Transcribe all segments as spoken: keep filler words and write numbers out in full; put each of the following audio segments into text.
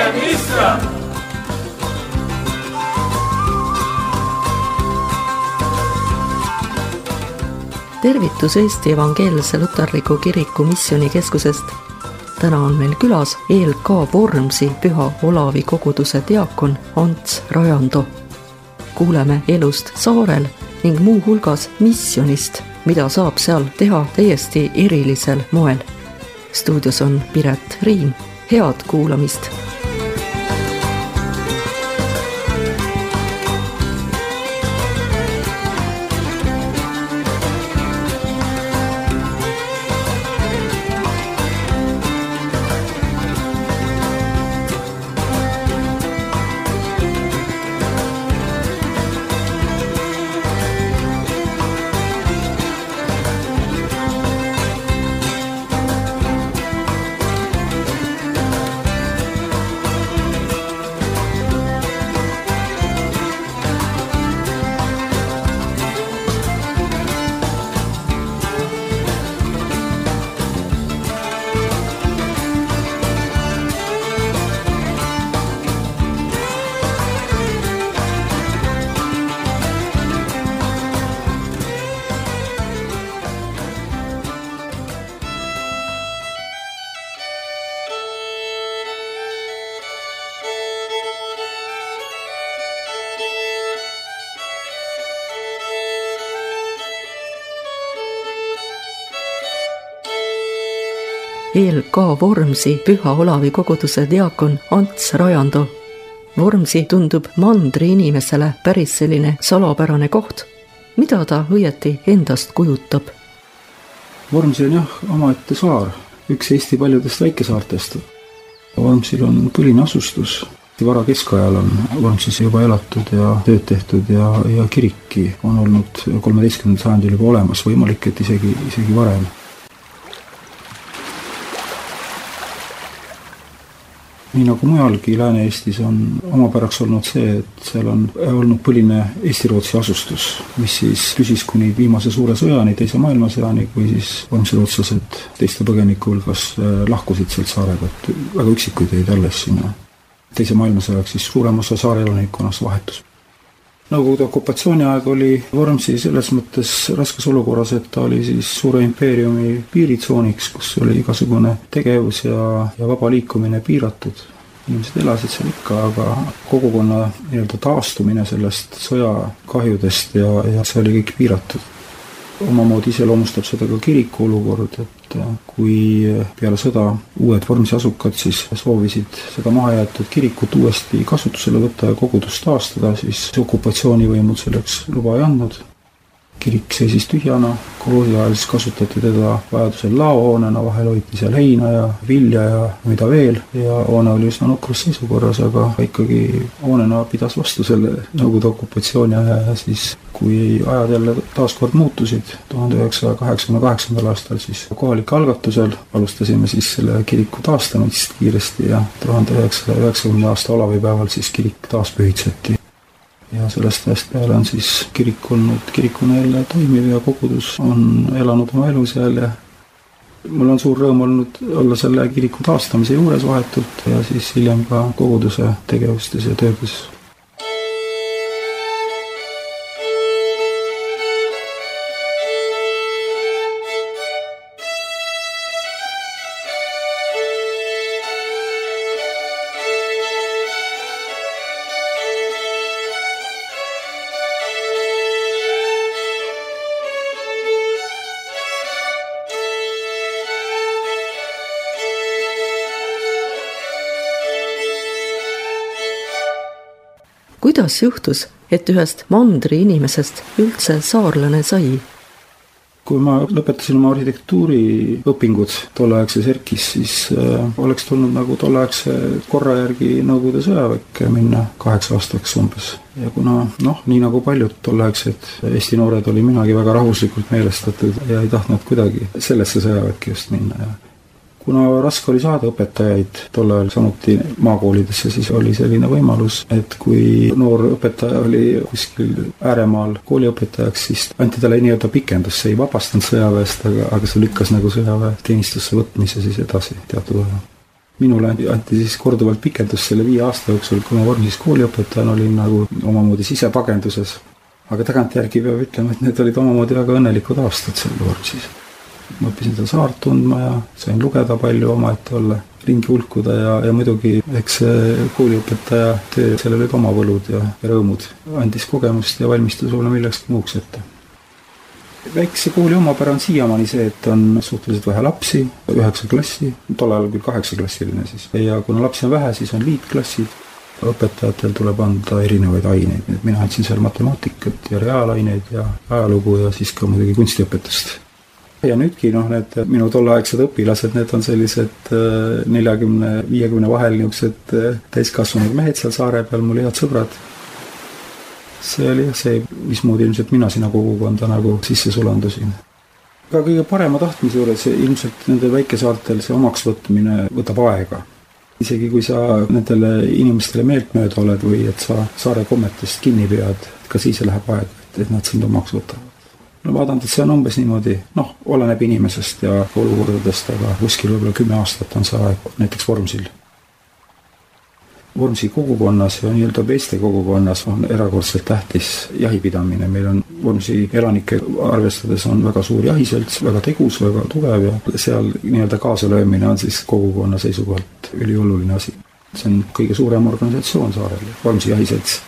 Missa! Tervitus Eesti Evangeelse Luterliku Kiriku missioonikeskusest. Täna on meil külas E L K Vormsi Püha Olavi koguduse diakon Ants Rajando. Kuuleme elust saarel ning muu hulgas missionist, mida saab seal teha täiesti erilisel moel. Stuudios on Piret Riim. Head kuulamist! E L K Vormsi Püha Olavi koguduse diakon Ants Rajando. Vormsi tundub mandri inimesele päris selline salapärane koht. Mida ta õieti endast kujutab? Vormsi on jah omaette saar, üks Eesti paljudest väikesaartest. Vormsil on põline asustus. Vara keskajal on Vormsis juba elatud ja tööd tehtud ja, ja kiriki on olnud kolmeteistkümnendal sajandil juba olemas, võimalik, et isegi, isegi varem. Nii nagu mujalgi Lääne-Eestis on omapäraks olnud see, et seal on olnud põline Eesti-Rootsi asustus, mis siis püsis kuni viimase suure sõjani, teise maailmasõjani, kui siis vormsirootslased teiste põgeniku hulgas lahkusid sealt saarega, et väga üksikuid jäid alles sinna. Teise maailmasõjaks siis suurem osa saare elanikkonnast vahetus. Nõukogude okupatsiooni aeg oli Vormsi selles mõttes raskes olukorras, et ta oli siis suure impeeriumi piiritsooniks, kus oli igasugune tegevus ja, ja vaba liikumine piiratud. Inimesed elasid seal ikka, aga kogukonna nii-öelda taastumine sellest sõjakahjudest ja, ja see oli kõik piiratud. Omamoodi iseloomustab seda ka kiriku olukord, et kui peale sõda uued Vormsi asukad siis soovisid seda mahajäetud kirikut uuesti kasutusele võtta ja kogudust taastada, siis okupatsioonivõimud selleks luba ei andnud. Kirik seisis tühjana, koroodi ajal siis kasutati teda vajadusel laohoonena, vahel hoiti seal heina ja vilja ja mida veel, ja hoone oli üsna nukrus seisukorras, aga ikkagi hoonena pidas vastu selle Nõukogude okupatsiooni aja ja siis kui ajad jälle taaskord muutusid, tuhande üheksasaja kaheksakümne kaheksandal aastal siis kohalike algatusel alustasime siis selle kiriku taastamist kiiresti ja tuhande üheksasaja üheksakümnenda aasta olavipäeval siis kirik taas pühitseti. Ja sellest ajast peale on siis kirik olnud kirikuna jälle toimiv ja kogudus on elanud oma elu seal ja mul on suur rõõm olnud olla selle kiriku taastamise juures vahetult ja siis hiljem ka koguduse tegevustes ja töödes. Kuidas juhtus, et ühest mandri inimesest üldse saarlane sai? Kui ma lõpetasin oma arhitektuuriõpingud tolleaegses ERKis, siis äh, oleks tulnud nagu tolleaegse korra järgi Nõukogude sõjaväkke minna kaheks aastaks umbes. Ja kuna, noh, nii nagu paljud tolleaegsed Eesti noored oli minagi väga rahvuslikult meelestatud ja ei tahtnud kuidagi sellesse sõjaväkke just minna. Ja kuna raske oli saada õpetajaid tol ajal samuti maakoolidesse, siis oli selline võimalus, et kui noor õpetaja oli kuskil ääremaal kooliõpetajaks, siis anti talle nii-öelda pikendus, see ei vabastanud sõjaväest, aga, aga see lükkas nagu sõjaväe teenistusse võtmise siis edasi teatud aja. minule anti siis korduvalt pikendust selle viie aasta jooksul, kui ma Vormsis kooliõpetajana olin nagu omamoodi sisepagenduses. Aga tagantjärgi peab ütlema, et need olid omamoodi väga õnnelikud aastad seal Vormsis. Ma õppisin seda saart tundma ja sain lugeda palju omaette olla, ringi hulkuda ja, ja muidugi eks kooliõpetaja töö, sellel olid oma võlud ja, ja rõõmud. Andis kogemust ja valmistas olla millekski muuks ette. Väikse kooli omapära on siiamaani see, et on suhteliselt vähe lapsi, üheksa klassi, tol ajal küll kaheksa klassiline siis. Ja kuna lapsi on vähe, siis on liitklassid. Õpetajatel tuleb anda erinevaid aineid. Mina andsin seal matemaatikat ja reaalaineid ja ajalugu ja siis ka muidugi kunstiõpetust. Ja nüüdki noh, need minu tolleaegsed õpilased, need on sellised neljakümne viiekümne vahel niisugused täiskasvanud mehed seal saare peal, mul head sõbrad. See oli see, mismoodi ilmselt mina sinna kogukonda nagu sisse sulandusin. Ka kõige parema tahtmise juures ilmselt nende väikesaartel see omaksvõtmine võtab aega. Isegi kui sa nendele inimestele meeltmööda oled või et sa saare kommetest kinni pead, ka siis läheb aega, et nad sind omaks võtavad. No vaadanud, et see on umbes niimoodi, noh, oleneb inimesest ja olukordadest, aga kuskil võib-olla kümme aastat on see aeg näiteks Vormsil. Vormsi kogukonnas ja nii-öelda Veeste kogukonnas on erakordselt tähtis jahipidamine. Meil on Vormsi elanike arvestades on väga suur jahiselts, väga tegus, väga tugev ja seal nii-öelda kaasalöömine on siis kogukonna seisukohalt ülioluline asi. See on kõige suurem organisatsioon saarel, Vormsi jahiselts.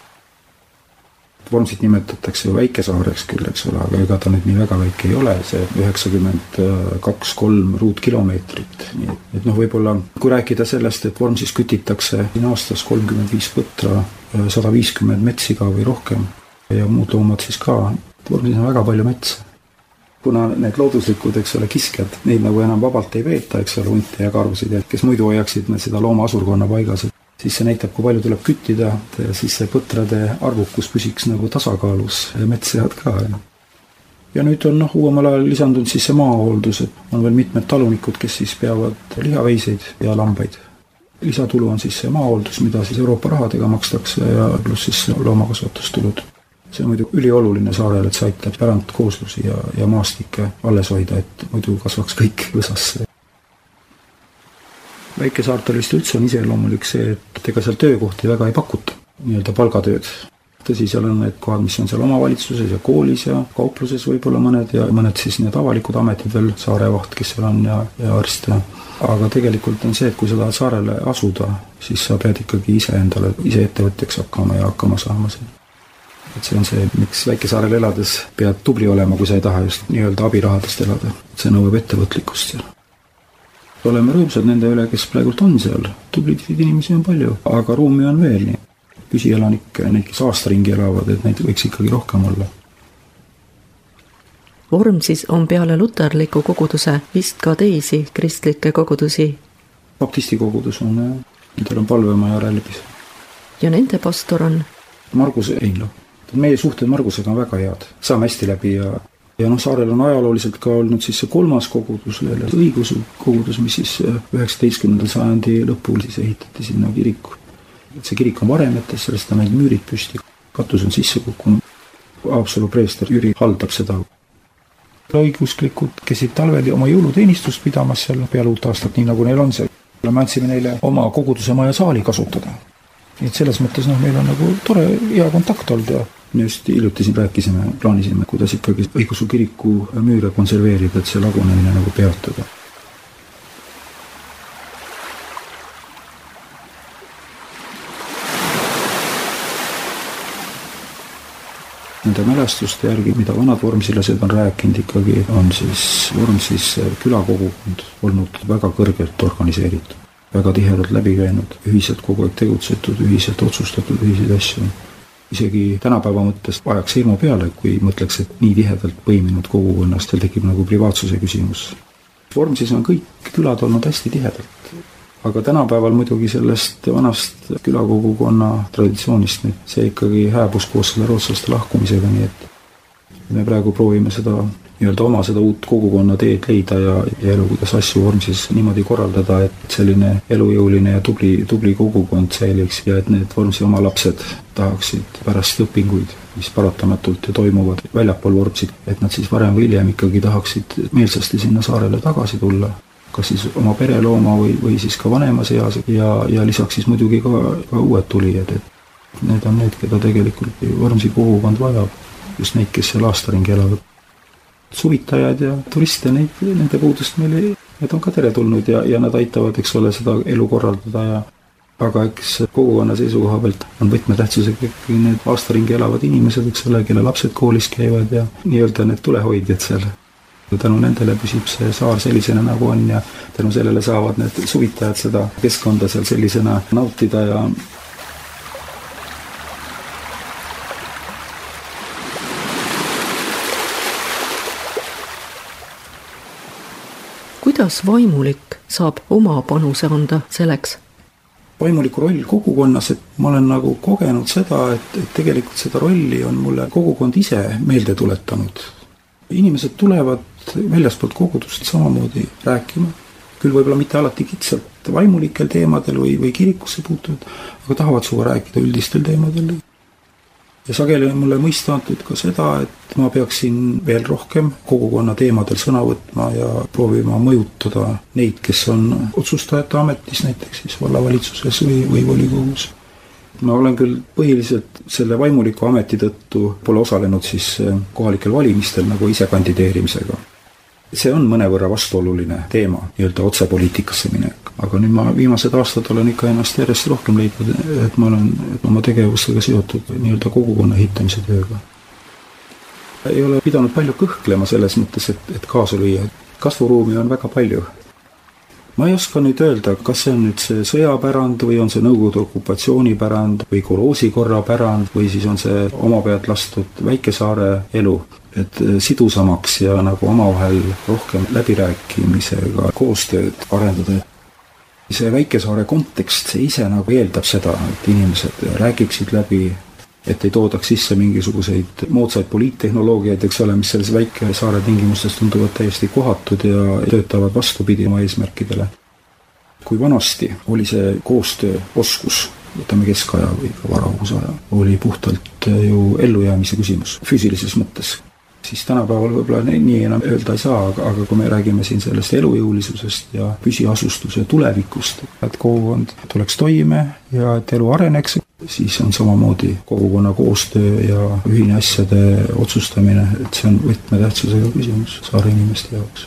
Vormsit nimetatakse ju väikesaareks küll, eks ole, aga ega ta nüüd nii väga väike ei ole, see üheksakümmend kaks kolm ruutkilomeetrit. Nii et noh, võib-olla kui rääkida sellest, et Vormsis kütitakse aastas kolmkümmend viis põtra, sada viiskümmend metsiga või rohkem ja muud loomad siis ka. Vormsis on väga palju metsa. Kuna need looduslikud, eks ole, kiskjad, neid nagu enam vabalt ei veeta, eks ole, hunte ja karvusid, kes muidu hoiaksid seda looma asurkonna paigas, siis see näitab, kui palju tuleb küttida ja siis see põtrade arvukus püsiks nagu tasakaalus ja metssead ka. Ja nüüd on noh, uuemal ajal lisandunud siis see maahooldus, et on veel mitmed talunikud, kes siis peavad lihaveiseid ja lambaid. Lisatulu on siis see maahooldus, mida siis Euroopa rahadega makstakse ja pluss siis loomakasvatustulud. See on muidu ülioluline saarel, et see aitab pärandkooslusi ja, ja maastikke alles hoida, et muidu kasvaks kõik võsasse. Väikesaartel vist üldse on iseloomulik see, et ega seal töökohti väga ei pakuta, nii-öelda palgatööd. Tõsi, seal on need kohad, mis on seal omavalitsuses ja koolis ja kaupluses võib-olla mõned ja mõned siis need avalikud ametid veel, saarevaht, kes seal on ja, ja arst. Aga tegelikult on see, et kui sa tahad saarele asuda, siis sa pead ikkagi ise endale, ise ettevõtjaks hakkama ja hakkama saama siin. Et see on see, miks väikesaarel elades pead tubli olema, kui sa ei taha just nii-öelda abirahadest elada. See nõuab ettevõtlikkust seal. Oleme rõõmsad nende üle, kes praegult on seal. Tublid inimesi on palju, aga ruumi on veel nii. Püsielanikke, neid, kes aastaringi elavad, et neid võiks ikkagi rohkem olla. Vormsis on peale luterliku koguduse vist ka teisi kristlikke kogudusi. Baptisti kogudus on, nendel on palvemaja Rälbis. Ja nende pastor on? Margus Einlo. Meie suhted Margusega on väga head. Saame hästi läbi ja Ja noh, saarel on ajalooliselt ka olnud siis see kolmas kogudus, õigeusu kogudus, mis siis üheksateistkümnendal sajandi lõpul siis ehitati sinna kiriku. See kirik on varemetes, sellest on need müürid püsti, katus on sisse kukkunud. Haapsalu preester Jüri haldab seda. Õigusklikud käisid talvel oma jõuluteenistust pidamas seal peale uut aastat, nii nagu neil on see. Me andsime neile oma koguduse maja saali kasutada. Nii et selles mõttes noh, meil on nagu tore hea kontakt olnud ja just hiljuti siin rääkisime, plaanisime, kuidas ikkagi õigeusu kiriku müüre konserveerida, et see lagunemine nagu peatada. Nende mälestuste järgi, mida vanad vormsilased on rääkinud ikkagi, on siis Vormsis külakogukond olnud väga kõrgelt organiseeritud, väga tihedalt läbi käinud, ühiselt kogu aeg tegutsetud, ühiselt otsustatud, ühiseid asju. Isegi tänapäeva mõttes ajaks hirmu peale, kui mõtleks, et nii tihedalt põiminud kogukonnast veel tekib nagu privaatsuse küsimus. Vormsis on kõik külad olnud hästi tihedalt, aga tänapäeval muidugi sellest vanast külakogukonna traditsioonist see ikkagi hääbus koos selle rootslaste lahkumisega, nii et me praegu proovime seda nii-öelda oma seda uut kogukonna teed leida ja, ja elu, kuidas asju Vormsis niimoodi korraldada, et selline elujõuline ja tubli, tubli kogukond säiliks ja et need Vormsi oma lapsed tahaksid pärast õpinguid, mis paratamatult ja toimuvad väljapool Vormsit, et nad siis varem või hiljem ikkagi tahaksid meelsasti sinna saarele tagasi tulla, kas siis oma perelooma või, või siis ka vanemas eas ja, ja lisaks siis muidugi ka, ka uued tulijad, et need on need, keda tegelikult Võrmsi kogukond vajab, just neid, kes seal aastaringi elavad. Suvitajad ja turiste, neid, nende puudust meil, need on ka teretulnud ja, ja nad aitavad, eks ole, seda elu korraldada ja aga eks kogukonna seisukoha pealt on võtmetähtsusega ikkagi need aastaringi elavad inimesed, eks ole, kelle lapsed koolis käivad ja nii-öelda need tulehoidjad seal. Tänu nendele püsib see saar sellisena nagu on ja tänu sellele saavad need suvitajad seda keskkonda seal sellisena nautida ja kuidas vaimulik saab oma panuse anda selleks? Vaimuliku roll kogukonnas, et ma olen nagu kogenud seda, et, et tegelikult seda rolli on mulle kogukond ise meelde tuletanud. Inimesed tulevad väljaspoolt kogudust samamoodi rääkima, küll võib-olla mitte alati kitsalt vaimulikel teemadel või, või kirikusse puutuvad, aga tahavad suva rääkida üldistel teemadel. Ja sageli on mulle mõista antud ka seda, et ma peaksin veel rohkem kogukonna teemadel sõna võtma ja proovima mõjutada neid, kes on otsustajate ametis, näiteks siis vallavalitsuses või, või volikogus. Ma olen küll põhiliselt selle vaimuliku ameti tõttu pole osalenud siis kohalikel valimistel nagu ise kandideerimisega. See on mõnevõrra vastuoluline teema, nii-öelda otsepoliitikasse minek. Aga nüüd ma viimased aastad olen ikka ennast järjest rohkem leidnud, et ma olen oma tegevustega seotud nii-öelda kogukonna ehitamise tööga. Ei ole pidanud palju kõhklema selles mõttes, et, et kaasa lüüa. Kasvuruumi on väga palju. Ma ei oska nüüd öelda, kas see on nüüd see sõjapärand või on see Nõukogude okupatsioonipärand või koloosikorra pärand või siis on see oma pealt lastud Väikesaare elu. Et sidusamaks ja nagu omavahel rohkem läbirääkimisega koostööd arendada. See Väikesaare kontekst, see ise nagu eeldab seda, et inimesed räägiksid läbi, et ei toodaks sisse mingisuguseid moodsaid poliittehnoloogiaid, eks ole, mis selles Väikesaare tingimustes tunduvad täiesti kohatud ja töötavad vastupidi oma eesmärkidele. Kui vanasti oli see koostöö oskus, võtame keskaja või ka varauusaja, oli puhtalt ju ellujäämise küsimus füüsilises mõttes. Siis tänapäeval võib-olla nii enam öelda ei saa, aga, aga kui me räägime siin sellest elujõulisusest ja püsiasustuse tulevikust, et kogukond tuleks toime ja et elu areneks, siis on samamoodi kogukonna koostöö ja ühine asjade otsustamine, et see on võtmetähtsusega küsimus saare inimeste jaoks.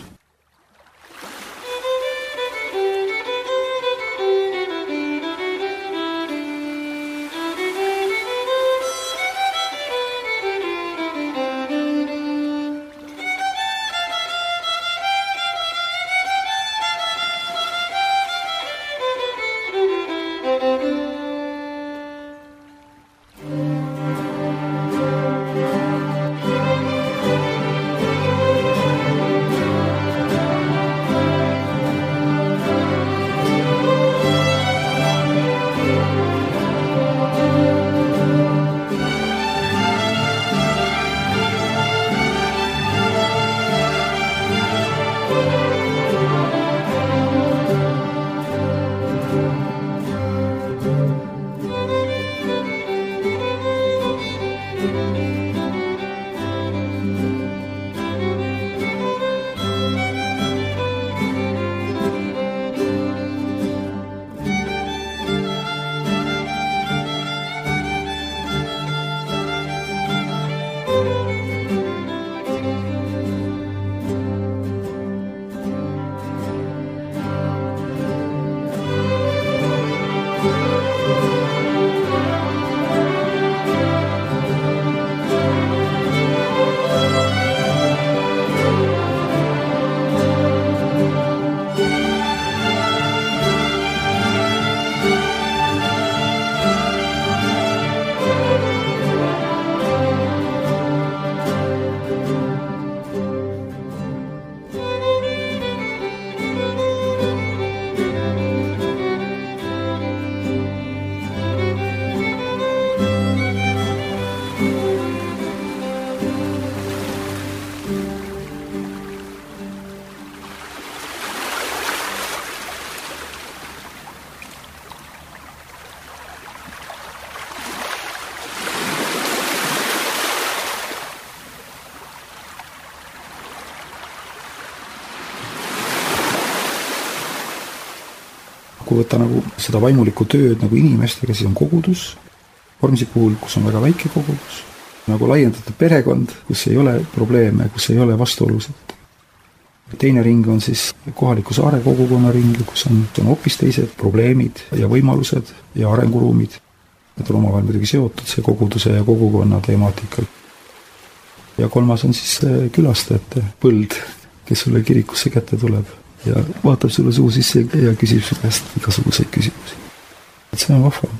kokku võtta nagu seda vaimulikku tööd nagu inimestega, siis on kogudus, Vormsi puhul, kus on väga väike kogudus, nagu laiendatud perekond, kus ei ole probleeme, kus ei ole vastuolusid. Teine ring on siis kohaliku saare kogukonna ring, kus on, on hoopis teised probleemid ja võimalused ja arenguruumid. Need on omavahel muidugi seotud, see koguduse ja kogukonna temaatika. Ja kolmas on siis külastajate põld, kes sulle kirikusse kätte tuleb ja vaatab sulle suu sisse ja küsib su käest igasuguseid küsimusi. Et see on vahva.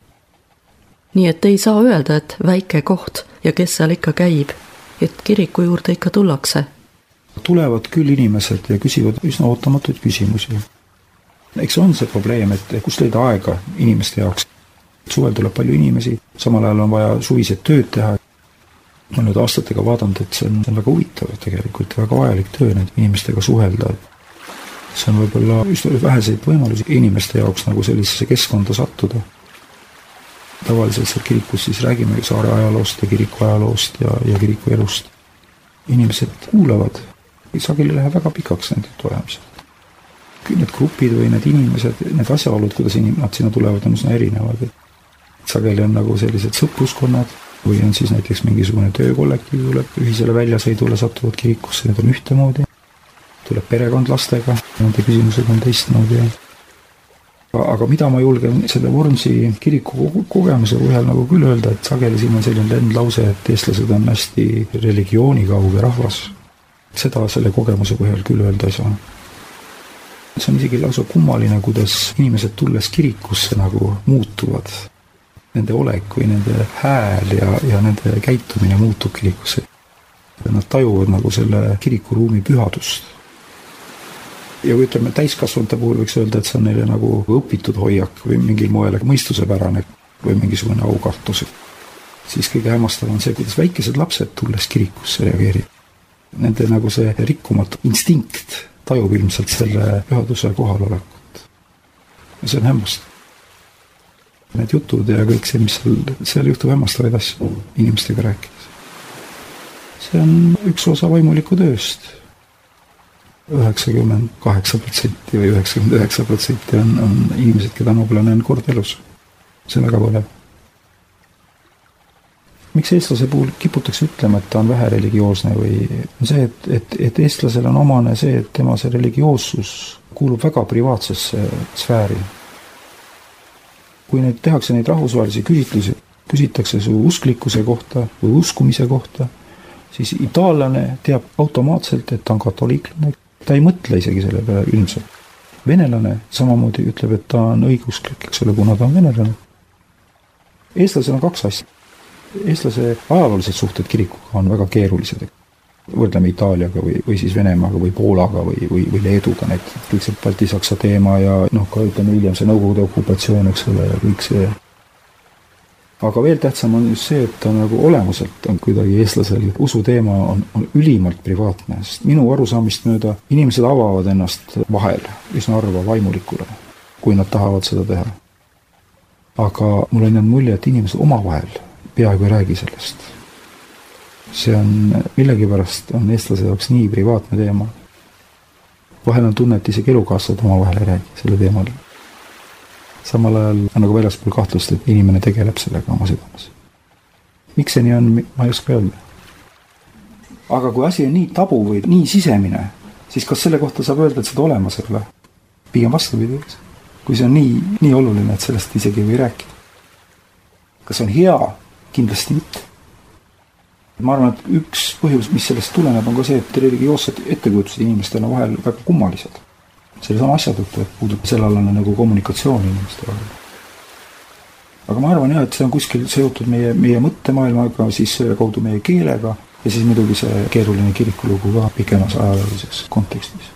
Nii et ei saa öelda, et väike koht ja kes seal ikka käib, et kiriku juurde ikka tullakse. Tulevad küll inimesed ja küsivad üsna ootamatuid küsimusi. Eks on see probleem, et kus leida aega inimeste jaoks. Suvel tuleb palju inimesi, samal ajal on vaja suvised tööd teha. Ma olen nüüd aastatega vaadanud, et see on, see on väga huvitav tegelikult, väga vajalik töö need inimestega suhelda. See on võib-olla üsna väheseid võimalusi inimeste jaoks nagu sellisesse keskkonda sattuda. Tavaliselt seal kirikus siis räägime saare ajaloost ja kiriku ajaloost ja, ja kiriku elust. Inimesed kuulavad, sageli läheb väga pikaks need tulemised. Need grupid või need inimesed, need asjaolud, kuidas nad sinna tulevad, on üsna erinevad. Sageli on nagu sellised sõpruskonnad või on siis näiteks mingisugune töökollektiiv tuleb ühisele väljasõidule, satuvad kirikusse, need on ühtemoodi. Tuleb perekond lastega, nende küsimused on teistmoodi. Aga mida ma julgen selle Vormsi kiriku kogemuse põhjal nagu küll öelda, et sageli siin on selline lendlause, et eestlased on hästi religioonigauge rahvas. Seda selle kogemuse põhjal küll öelda ei saa. See on isegi lausa kummaline, kuidas inimesed tulles kirikusse nagu muutuvad. Nende olek või nende hääl ja, ja nende käitumine muutub kirikusse. Nad tajuvad nagu selle kirikuruumi pühadust. Ja kui ütleme, täiskasvunute puhul võiks öelda, et see on neile nagu õpitud hoiak või mingil moel mõistusepärane või mingisugune aukartus. Siis kõige hämmastav on see, kuidas väikesed lapsed tulles kirikusse reageerib. Nende nagu see rikkumatu instinkt tajub ilmselt selle pühaduse kohalolekut. Ja see on hämmastav. Need jutud ja kõik see, mis seal, seal juhtub hämmastavaid asju inimestega rääkides. See on üks osa vaimuliku tööst. üheksakümmend kaheksa protsenti või üheksakümmend üheksa protsenti on, on inimesed, keda ma pole näinud kord elus. See on väga põnev. Miks eestlase puhul kiputakse ütlema, et ta on vähe religioosne või on see, et, et, et eestlasel on omane see, et tema see religioossus kuulub väga privaatsesse sfääri. Kui neid tehakse neid rahvusvahelisi küsitlusi, küsitakse su usklikkuse kohta või uskumise kohta, siis itaallane teab automaatselt, et ta on katoliiklane. Ta ei mõtle isegi selle peale ilmselt. Venelane samamoodi ütleb, et ta on õigusklik, eks ole, kuna ta on venelane. Eestlasel on kaks asja. Eestlase ajaloolised suhted kirikuga on väga keerulised. Võrdleme Itaaliaga või, või siis Venemaaga või Poolaga või, või, või Leeduga need. Kõik see Balti-Saksa teema ja noh, ka ütleme hiljem see Nõukogude okupatsioon, eks ole, ja kõik see. Aga veel tähtsam on just see, et ta nagu olemuselt on kuidagi eestlasel usu teema on, on ülimalt privaatne, sest minu arusaamist mööda inimesed avavad ennast vahel, üsna arva vaimulikule, kui nad tahavad seda teha. Aga mul on jäänud mulje, et inimesed omavahel peaaegu ei räägi sellest. See on millegipärast on eestlase jaoks nii privaatne teema. Vahel on tunne, et isegi elukaaslased omavahel ei räägi selle teemal. Samal ajal on nagu väljaspool kahtlust, et inimene tegeleb sellega oma südames. Miks see nii on, ma ei oska öelda. Aga kui asi on nii tabu või nii sisemine, siis kas selle kohta saab öelda, et seda olemas ei ole? Pigem vastupidi. Kui see on nii, nii oluline, et sellest isegi ei või rääkida. Kas on hea? Kindlasti mitte. Ma arvan, et üks põhjus, mis sellest tuleneb, on ka see, et religioossed ettekujutused inimestel on vahel väga kummalised. Selles on asja tõttu, et puudub sellelane nagu kommunikatsioon inimeste vahel. Aga ma arvan jah, et see on kuskil seotud meie, meie mõttemaailmaga, siis selle kaudu meie keelega ja siis muidugi see keeruline kirikulugu ka pikemas ajaloolises kontekstis.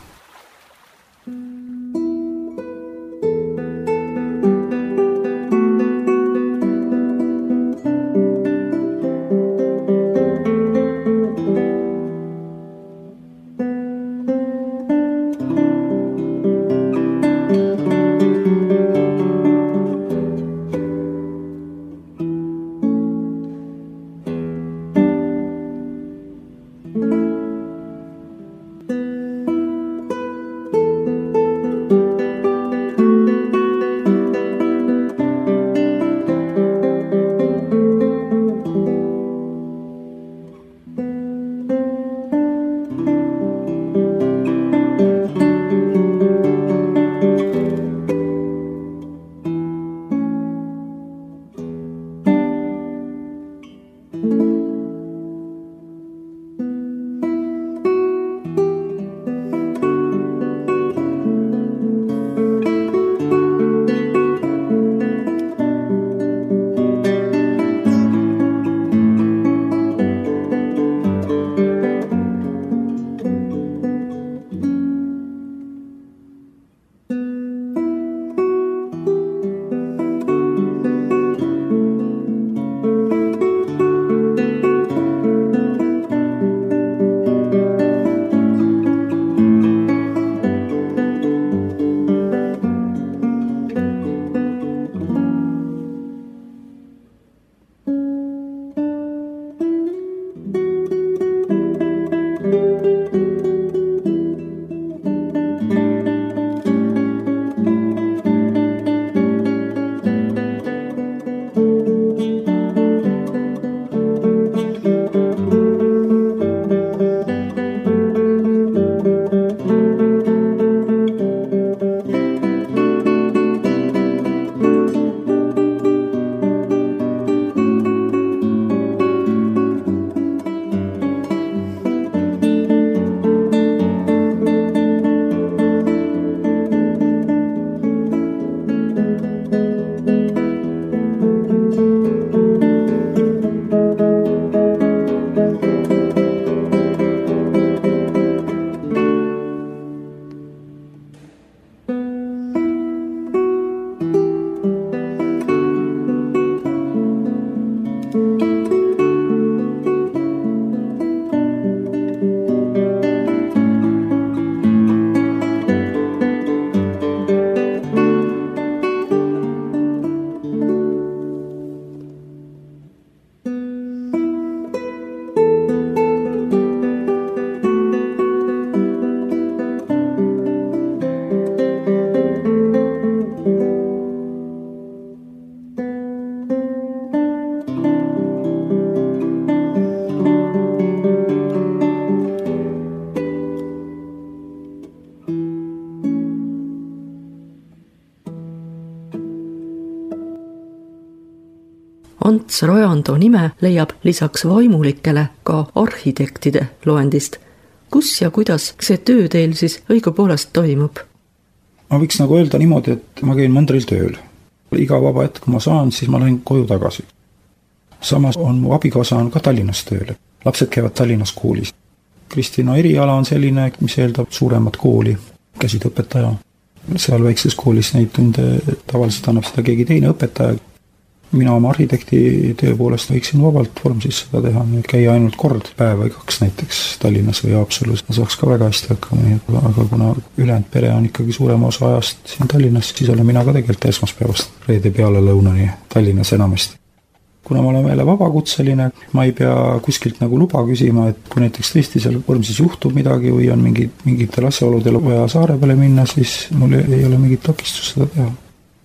Ants Rojando nime leiab lisaks vaimulikele ka arhitektide loendist. Kus ja kuidas see töö teil siis õigupoolest toimub? Ma võiks nagu öelda niimoodi, et ma käin mandril tööl. Iga vaba hetk, kui ma saan, siis ma lähen koju tagasi. Samas on mu abikaasa on ka Tallinnas tööl. Lapsed käivad Tallinnas koolis. Kristina eriala on selline, mis eeldab suuremat kooli, käsitööõpetaja. Seal väikses koolis neid tunde tavaliselt annab seda keegi teine õpetaja. Mina oma arhitekti töö poolest võiksin vabalt vormsis seda teha, käia ainult kord päeva kaks näiteks Tallinnas või Haapsalus. Ma saaks ka väga hästi hakkama, aga kuna ülejäänud pere on ikkagi suurema osa ajast siin Tallinnas, siis olen mina ka tegelikult esmaspäevast reede peale lõunani Tallinnas enamasti. Kuna ma olen meile vabakutseline, ma ei pea kuskilt nagu luba küsima, et kui näiteks tõesti seal vormsis juhtub midagi või on mingid, mingitel asjaoludel vaja saare peale minna, siis mul ei ole mingit takistust seda teha.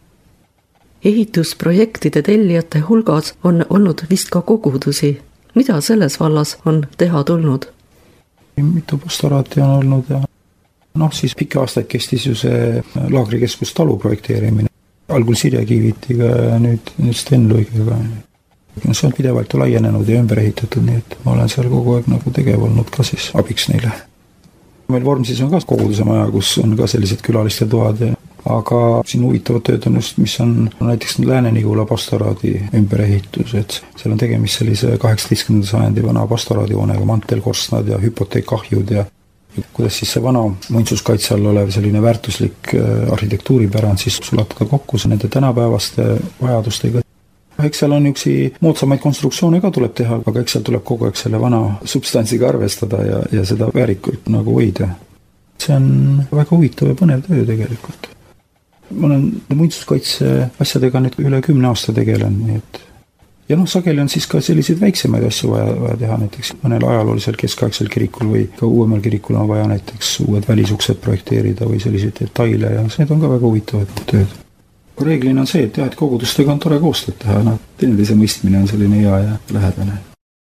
Ehitusprojektide tellijate hulgas on olnud vist ka kogudusi. Mida selles vallas on teha tulnud? Mitu pastoraati on olnud ja noh, siis pikki aastaid kestis ju see laagrikeskus talu projekteerimine. Algul Sirje Kiivitiga, nüüd, nüüd Stenluigega. See on pidevalt ju laienenud ja ümber ehitatud, nii et ma olen seal kogu aeg nagu tegev olnud ka siis abiks neile. Meil vormsis on ka koguduse maja, kus on ka sellised külaliste toad ja aga siin huvitavad tööd on just, mis on näiteks Lääne-Nigula pastoraadi ümberehitus, et seal on tegemist sellise kaheksateistkümnenda sajandi vana pastoraadihoonega, mantelkorstnad ja hüpoteekahjud ja kuidas siis see vana muinsuskaitse all olev selline väärtuslik arhitektuuripärand siis sulatada kokku nende tänapäevaste vajadustega. Eks seal on üksi moodsamaid konstruktsioone ka tuleb teha, aga eks seal tuleb kogu aeg selle vana substantsiga arvestada ja, ja seda väärikult nagu hoida. See on väga huvitav ja põnev töö tegelikult. Ma olen muinsuskaitse asjadega nüüd üle kümne aasta tegelen, nii et ja noh, sageli on siis ka selliseid väiksemaid asju vaja, vaja teha, näiteks mõnel ajaloolisel keskaegsel kirikul või ka uuemal kirikul on vaja näiteks uued välisuksed projekteerida või selliseid detaile ja need on ka väga huvitavad tööd. Reeglina on see, et jah, et kogudustega on tore koostööd teha, no, teineteise mõistmine on selline hea ja lähedane.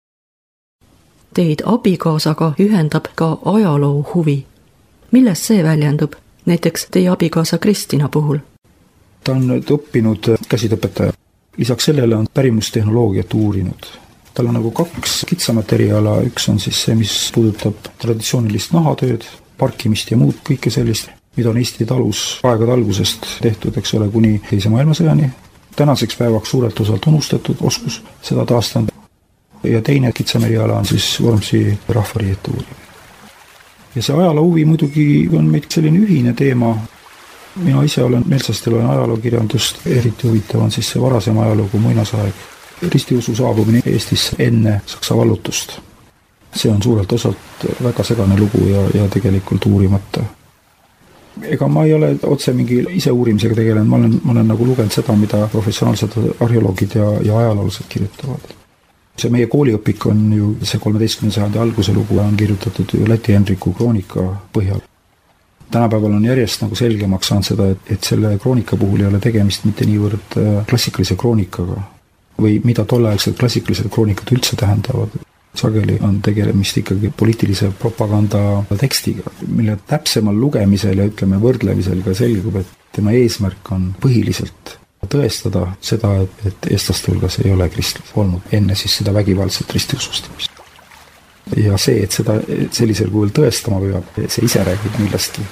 Teid abikaasaga ühendab ka ajaloo huvi. Milles see väljendub? Näiteks teie abikaasa Kristina puhul. Ta on õppinud käsitööõpetaja. Lisaks sellele on pärimustehnoloogiat uurinud. Tal on nagu kaks kitsamat eriala. Üks on siis see, mis puudutab traditsioonilist nahatööd, parkimist ja muud kõike sellist, mida on Eesti talus aegade algusest tehtud, eks ole, kuni teise maailmasõjani. Tänaseks päevaks suurelt osalt unustatud oskus seda taastanud. Ja teine kitsam eriala on siis vormsi rahvariiete uurimine. Ja see ajaloo huvi muidugi on meid selline ühine teema. Mina ise olen meelsasti olen ajalookirjandust, eriti huvitav on siis see varasem ajalugu muinasaeg. Ristiusu saabumine Eestisse enne Saksa vallutust. See on suurelt osalt väga segane lugu ja, ja tegelikult uurimata. Ega ma ei ole otse mingi ise uurimisega tegelenud, ma olen, ma olen nagu lugenud seda, mida professionaalsed arheoloogid ja, ja ajaloolased kirjutavad. See meie kooliõpik on ju see kolmeteistkümnenda sajandi alguse lugu on kirjutatud ju Läti Henriku kroonika põhjal. Tänapäeval on järjest nagu selgemaks saanud seda, et, et selle kroonika puhul ei ole tegemist mitte niivõrd klassikalise kroonikaga või mida tolleaegsed klassikalised kroonikad üldse tähendavad. Sageli on tegelemist ikkagi poliitilise propaganda tekstiga, mille täpsemal lugemisel ja ütleme võrdlemisel ka selgub, et tema eesmärk on põhiliselt tõestada seda, et eestlaste hulgas ei ole kristlasi olnud enne siis seda vägivaldset ristiusustamist. Ja see, et seda sellisel kujul tõestama peab, see ise räägib millestki.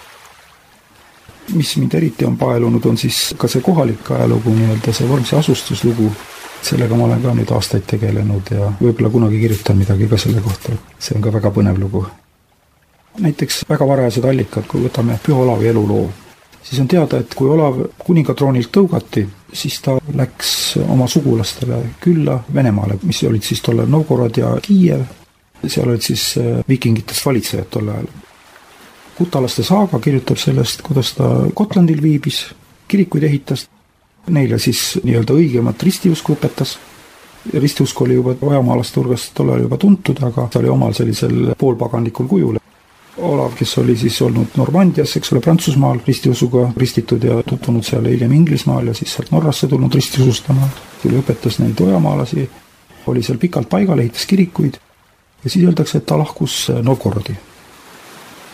Mis mind eriti on paelunud, on siis ka see kohalik ajalugu, nii-öelda see vormsi asustuslugu. Sellega ma olen ka nüüd aastaid tegelenud ja võib-olla kunagi kirjutan midagi ka selle kohta. See on ka väga põnev lugu. Näiteks väga varajased allikad, kui võtame Püha Olavi eluloo. Siis on teada, et kui Olav kuningatroonilt tõugati, siis ta läks oma sugulastele külla Venemaale, mis olid siis tollel Novgorod ja Kiiev. Seal olid siis viikingitest valitsejad tolle ajal. Kutalaste saaga kirjutab sellest, kuidas ta Gotlandil viibis, kirikuid ehitas. Neile siis nii-öelda õigemat ristiusku õpetas. Ristiusk oli juba vajamaalaste hulgast tollal juba tuntud, aga ta oli omal sellisel poolpaganlikul kujul. Olav, kes oli siis olnud Normandias, eks ole, Prantsusmaal ristiusuga ristitud ja tutvunud seal hiljem Inglismaal ja siis sealt Norrasse tulnud ristiusustama. Tuli õpetas neid ojamaalasi, oli seal pikalt paigal, ehitas kirikuid ja siis öeldakse, et ta lahkus Novgorodi.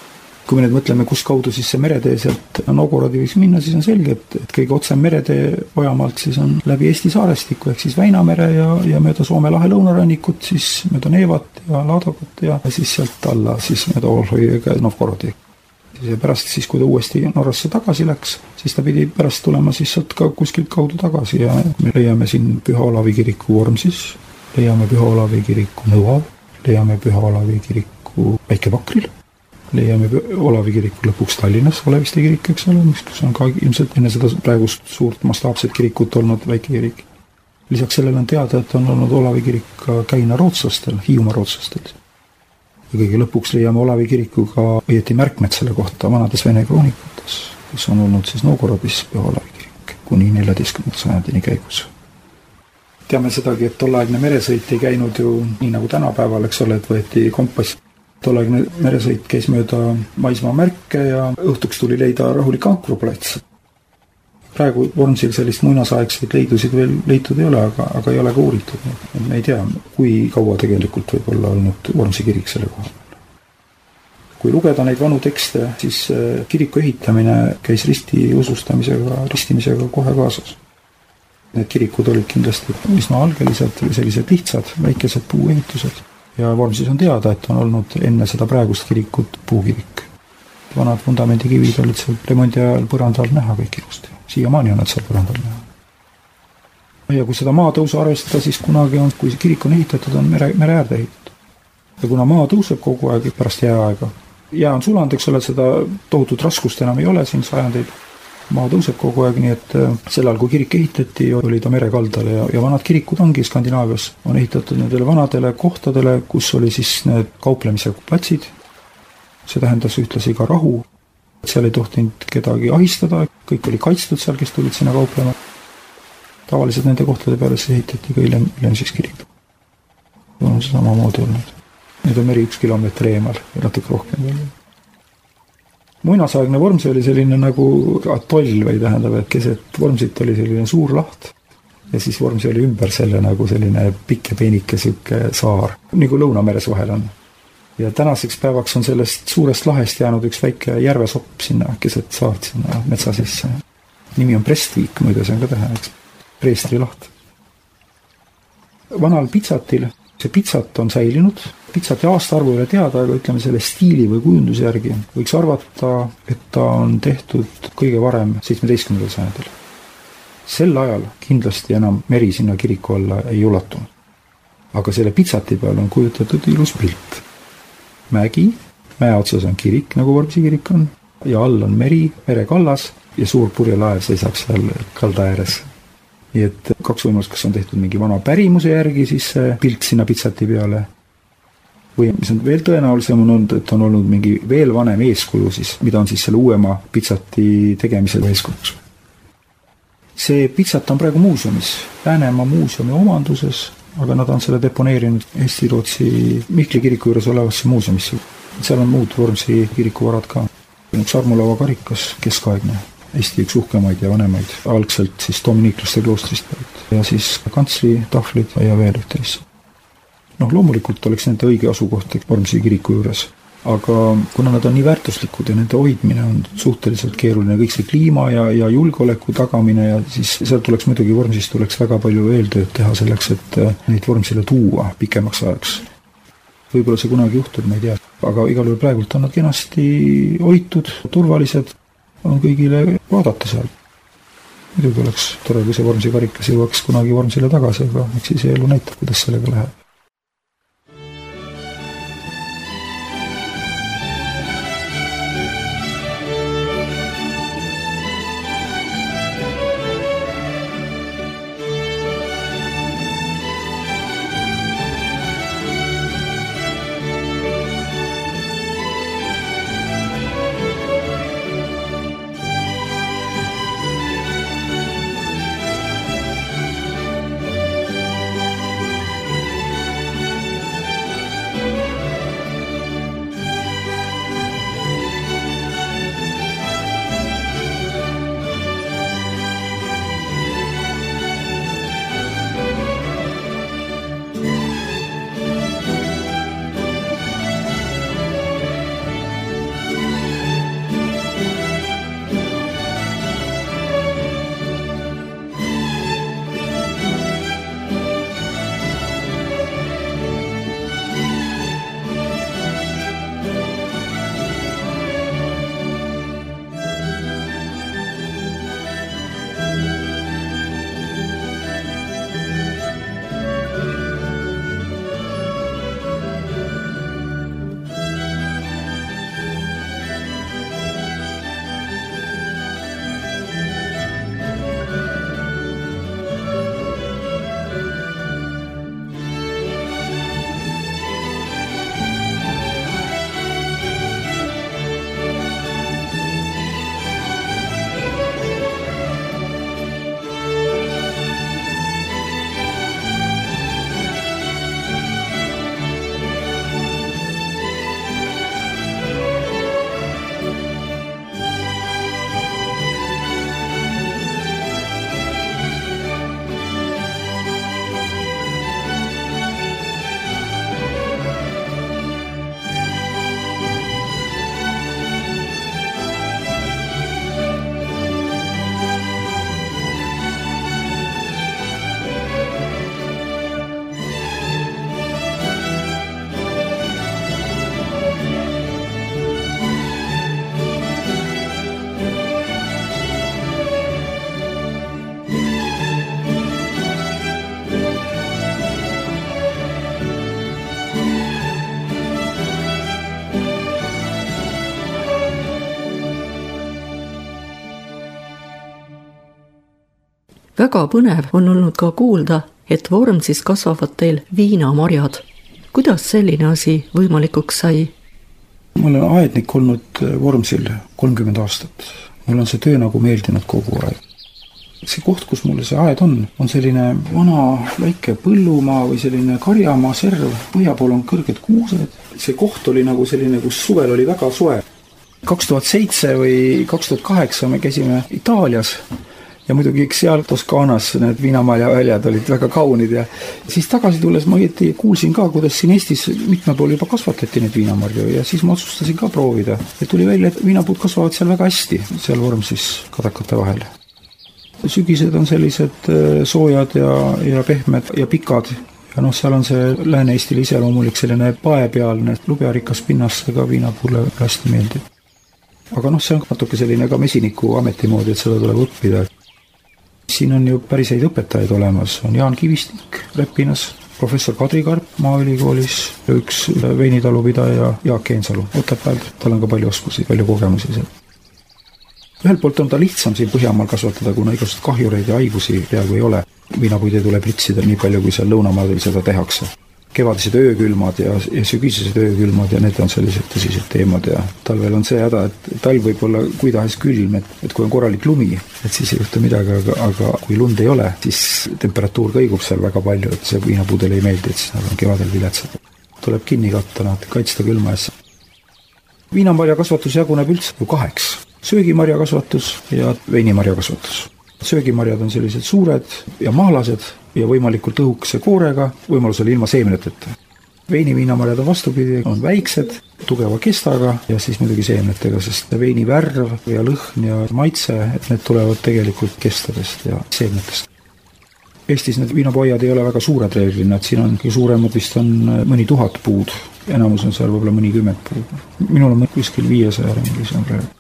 kui me nüüd mõtleme, kus kaudu siis see meretee sealt Novgorodi võiks minna, siis on selge, et, et kõige otsem meretee Ojamaalt siis on läbi Eesti saarestiku, ehk siis Väinamere ja, ja mööda Soome lahe lõunarannikut, siis mööda Nevat ja Ladogat ja siis sealt alla siis mööda Olhoiga ja Novgorodi. Ja pärast siis, kui ta uuesti Norrasse tagasi läks, siis ta pidi pärast tulema siis sealt ka kuskilt kaudu tagasi ja me leiame siin Püha Olavi kiriku Vormsis, leiame Püha Olavi kiriku Nõval, leiame Püha Olavi kiriku Väike-Vakril, leiame Olavi kiriku lõpuks Tallinnas, Oleviste kirik, eks ole, mis on ka ilmselt enne seda praegust suurt mastaapset kirikut olnud väike kirik. Lisaks sellele on teada, et on olnud Olavi kirik ka Käina rootslastel, Hiiumaa rootslastel. Ja kõige lõpuks leiame Olavi kiriku ka õieti märkmed selle kohta vanades Vene kroonikutes, kus on olnud siis Novgorodis Püha Olavi kirik kuni neljateistkümnenda sajandini käigus. Teame sedagi, et tollaegne meresõit ei käinud ju nii nagu tänapäeval, eks ole, et võeti kompass. Tollaegne meresõit käis mööda maismaa märke ja õhtuks tuli leida rahulik ankruplats. Praegu Vormsil sellist muinasaegseid leidusid veel leitud ei ole, aga, aga ei ole ka uuritud. Me ei tea, kui kaua tegelikult võib olla olnud Vormsi kirik selle koha peal. Kui lugeda neid vanu tekste, siis kiriku ehitamine käis risti usustamisega, ristimisega kohe kaasas. Need kirikud olid kindlasti üsna algelised, sellised lihtsad, väikesed puuehitused. Ja Vormsis on teada, et on olnud enne seda praegust kirikut puukirik. Vanad fundamendikivid olid seal remondi ajal põrandal näha kõik ilusti. Siiamaani on nad seal põrandal näha. Ja kui seda maatõusu arvestada, siis kunagi on, kui kirik on ehitatud, on mere, mere äärde ehitatud. Ja kuna maa tõuseb kogu aeg pärast jääaega, jää on sulanud, eks ole, seda tohutut raskust enam ei ole siin sajandeid. Maa tõuseb kogu aeg, nii et sellal, kui kirik ehitati, oli ta merekaldale ja, ja vanad kirikud ongi Skandinaavias. On ehitatud nendele vanadele kohtadele, kus oli siis need kauplemise platsid. See tähendas ühtlasi ka rahu. Seal ei tohtinud kedagi ahistada, kõik oli kaitstud seal, kes tulid sinna kauplema. Tavaliselt nende kohtade peale siis ehitati ka hiljem, hiljem siis kirik. On see samamoodi olnud. Nüüd on meri üks kilomeetri eemal ja natuke rohkem veel. Muinasaegne Vormsi oli selline nagu atoll või tähendab, et keset Vormsit oli selline suur laht ja siis Vormsi oli ümber selle nagu selline pikk ja peenike sükke saar, nagu Lõunameres vahel on. Ja tänaseks päevaks on sellest suurest lahest jäänud üks väike järvesopp sinna keset saart sinna metsa sisse. Nimi on Prestviik, muide see on ka tähe, eks, Preestri laht. Vanal pitsatil, see pitsat on säilinud, pitsati aastaarvu ei ole teada, aga ütleme selle stiili või kujunduse järgi võiks arvata, et ta on tehtud kõige varem seitsmeteistkümnendal sajandil. Sel ajal kindlasti enam meri sinna kiriku alla ei ulatunud. Aga selle pitsati peal on kujutatud ilus pilt. Mägi, mäe otsas on kirik, nagu Vormsi kirik on, ja all on meri, merekallas ja suur purjelaev seisab seal kalda ääres. Nii et kaks võimalust, kas on tehtud mingi vana pärimuse järgi, siis see pilt sinna pitsati peale. Või mis on veel tõenäolisem on olnud, et on olnud mingi veel vanem eeskuju siis, mida on siis selle uuema pitsati tegemisel eeskujuks. See pitsat on praegu muuseumis, Läänemaa muuseumi omanduses, aga nad on selle deponeerinud Eesti-Rootsi Mihkli kiriku juures olevasse muuseumisse. Seal on muud Vormsi kirikuvarad ka. Üks armulava karikas, keskaegne, Eesti üks uhkemaid ja vanemaid, algselt siis dominiiklaste kloostrist pärit. Ja siis kantsli, tahvlid ja veel üht-teist. Noh, loomulikult oleks nende õige asukoht Vormsi kiriku juures, aga kuna nad on nii väärtuslikud ja nende hoidmine on suhteliselt keeruline, kõik see kliima ja, ja julgeoleku tagamine ja siis seal tuleks muidugi Vormsis tuleks väga palju eeltööd teha selleks, et neid Vormsile tuua pikemaks ajaks. Võib-olla see kunagi juhtub, ma ei tea, aga igal juhul praegult on nad kenasti hoitud, turvalised, on kõigile vaadata seal. Muidugi oleks tore, kui see Vormsi karikas jõuaks kunagi Vormsile tagasi, aga eks siis elu näitab, kuidas sellega läheb. Väga põnev on olnud ka kuulda, et Vormsis kasvavad teil viinamarjad. Kuidas selline asi võimalikuks sai? Ma olen aednik olnud Vormsil kolmkümmend aastat. Mul on see töö nagu meeldinud kogu aeg. See koht, kus mul see aed on, on selline vana väike põllumaa või selline karjamaa serv. Põhja pool on kõrged kuused. See koht oli nagu selline, kus suvel oli väga soe. kaks tuhat seitse või kaks tuhat kaheksa me käisime Itaalias ja muidugi seal Toskaanas need viinamarja väljad olid väga kaunid ja siis tagasi tulles ma õieti kuulsin ka, kuidas siin Eestis mitme pool juba kasvatati need viinamarju ja siis ma otsustasin ka proovida. Ja tuli välja, et viinapuud kasvavad seal väga hästi, seal Vormsis kadakate vahel. Sügised on sellised soojad ja, ja pehmed ja pikad ja noh, seal on see Lääne-Eestile iseloomulik selline paepealne lubjarikas pinnas, ka viinapuule hästi meeldib. Aga noh, see on natuke selline ka mesiniku ametimoodi, et seda tuleb õppida. Siin on ju päris häid õpetajaid olemas. On Jaan Kivistik Räpinas, professor Kadri Karp Maaülikoolis ja üks veinitalupidaja Jaak Eensalu. Võtab päev, tal on ka palju oskusi, palju kogemusi seal. Ühelt poolt on ta lihtsam siin Põhjamaal kasvatada, kuna igasugused kahjureid ja haigusi peaaegu ei ole. Viinapuid ei tule pritsida nii palju, kui seal lõunamaadel seda tehakse. Kevadised öökülmad ja, ja sügisesed öökülmad ja need on sellised tõsised teemad ja talvel on see häda, et talv võib olla kui tahes külm, et, et kui on korralik lumi, et siis ei juhtu midagi, aga, aga kui lund ei ole, siis temperatuur kõigub seal väga palju, et see viinapuudel ei meeldi, et siis nad on kevadel viletsad. Tuleb kinni katta, nad kaitsta külma ees. Viinamarja kasvatus jaguneb üldse ju kaheks. Söögimarja kasvatus ja veinimarja kasvatus. Söögimarjad on sellised suured ja mahlased ja võimalikult õhukese koorega, võimalusel ilma seemneteta. Veiniviinamarjad on vastupidi, on väiksed, tugeva kestaga ja siis muidugi seemnetega, sest veini värv ja lõhn ja maitse, et need tulevad tegelikult kestadest ja seemnetest. Eestis need viinapuaiad ei ole väga suured reeglina, et siin on suuremad vist on mõni tuhat puud, enamus on seal võib-olla mõni kümmet puud. Minul on kuskil viiesaja ringis on praegu.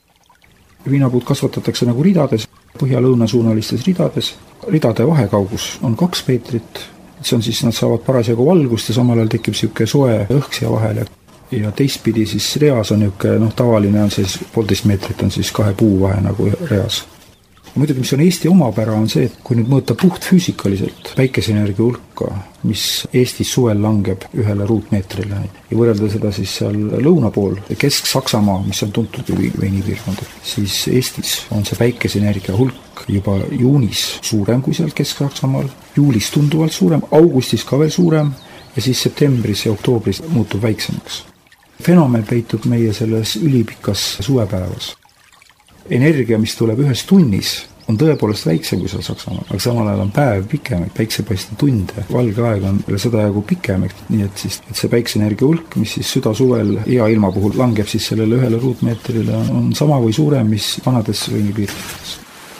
Viinapuud kasvatatakse nagu ridades, põhja-lõunasuunalistes ridades. Ridade vahekaugus on kaks meetrit. See on siis, nad saavad parasjagu valgust ja samal ajal tekib siuke soe õhk siia vahele. Ja teistpidi siis reas on niuke, noh, tavaline on siis poolteist meetrit on siis kahe puu vahe nagu reas. Muidugi, mis on Eesti omapära, on see, et kui nüüd mõõta puht füüsikaliselt päikeseenergia hulka, mis Eestis suvel langeb ühele ruutmeetrile ja võrrelda seda siis seal lõuna pool, Kesk-Saksamaa, mis on tuntud veinipiirkond, siis Eestis on see päikeseenergia hulk juba juunis suurem kui seal Kesk-Saksamaal, juulis tunduvalt suurem, augustis ka veel suurem ja siis septembris ja oktoobris muutub väiksemaks. Fenomen peitub meie selles ülipikas suvepäevas. Energia, mis tuleb ühes tunnis, on tõepoolest väiksem kui seal Saksamaal, aga samal ajal on päev pikem, päiksepaiste tunde, valge aeg on seda jagu pikem, nii et siis et see päikseenergia hulk, mis siis süda suvel hea ilma puhul langeb siis sellele ühele ruutmeetrile, on sama või suurem, mis vanades veinipiirkondades.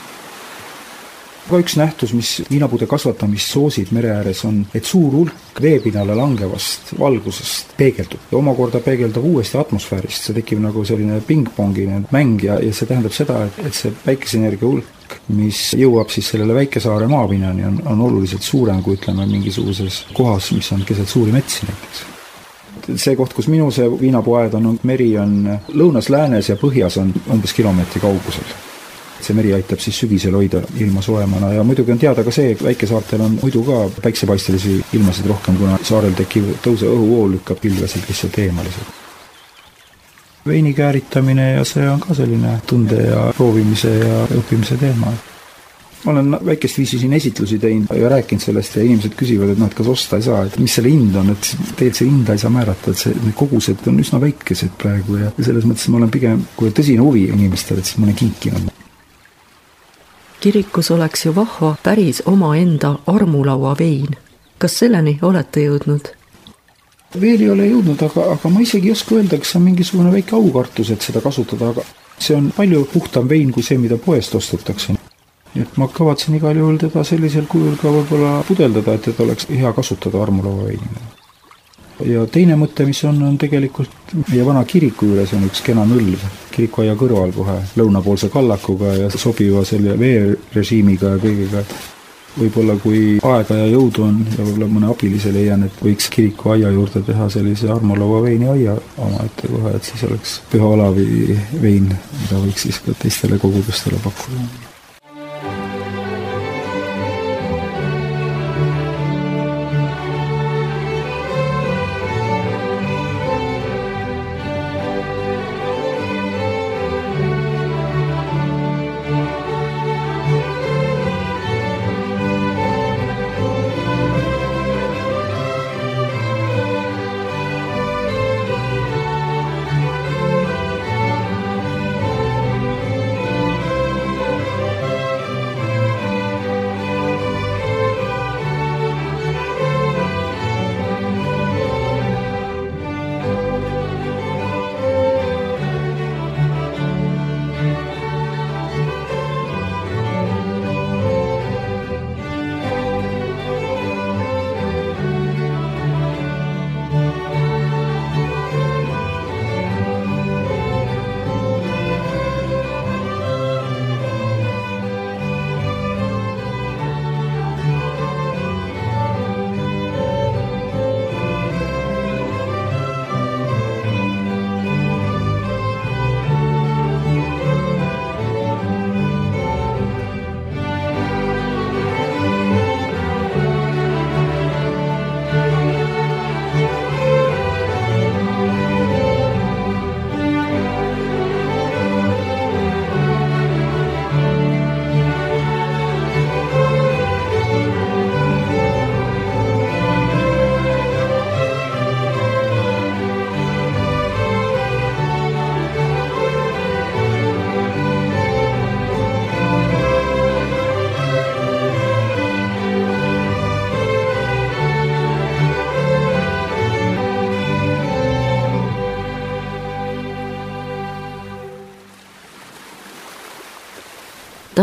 Ka üks nähtus, mis viinapuude kasvatamist soosib mere ääres on, et suur hulk veepinnale langevast valgusest peegeldub ja omakorda peegeldab uuesti atmosfäärist. See tekib nagu selline pingpongine mäng ja, ja see tähendab seda, et, et see päikeseenergia hulk, mis jõuab siis sellele väikesaare maapinnani, on, on oluliselt suurem kui ütleme mingisuguses kohas, mis on keset suuri metsi näiteks. See koht, kus minu see viinapuuaed on, meri on lõunas, läänes ja põhjas on umbes kilomeetri kaugusel. See meri aitab siis sügisel hoida ilma soemana ja muidugi on teada ka see, et väikesaartel on muidu ka päiksepaistelisi ilmasid rohkem, kuna saarel tekib tõuse õhuvool lükkab pilveselt lihtsalt eemalised. Veini kääritamine ja see on ka selline tunde ja proovimise ja õppimise teema. Ma olen väikest viisi siin esitlusi teinud ja rääkinud sellest ja inimesed küsivad, et noh, et kas osta ei saa, et mis selle hind on, et tegelikult see hinda ei saa määrata, et see, need kogused on üsna väikesed praegu ja selles mõttes ma olen pigem, kui tõsine huvi inimestel, et siis ma olen kinkinud. Kirikus oleks ju vahva päris omaenda armulaua vein. Kas selleni olete jõudnud? Veel ei ole jõudnud, aga, aga ma isegi ei oska öelda, kas on mingisugune väike aukartus, et seda kasutada, aga see on palju puhtam vein kui see, mida poest ostetakse. Et ma kavatsen igal juhul teda sellisel kujul ka võib-olla pudeldada, et teda oleks hea kasutada armulaua veinina. Ja teine mõte, mis on, on tegelikult meie vana kiriku juures on üks kena nõlv kirikuaia kõrval kohe lõunapoolse kallakuga ja sobiva selle veerežiimiga ja kõigega. Võib-olla kui aega ja jõudu on ja võib-olla mõne abilise leian, et võiks kirikuaia juurde teha sellise armulaua veini aia oma ette kohe, et siis oleks Püha Olavi vein, mida võiks siis ka teistele kogudustele pakkuda.